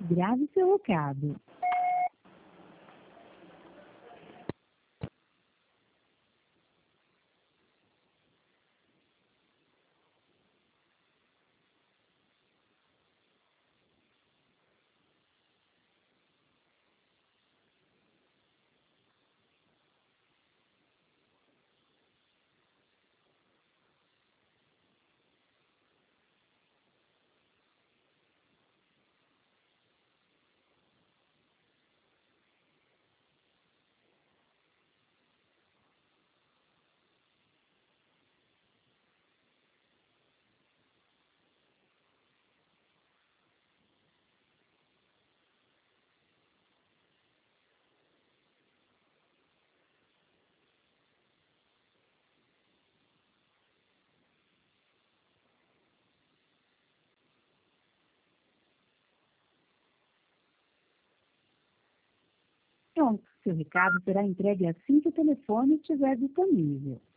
Grave seu recado. Pronto, seu recado será entregue assim que o telefone estiver disponível.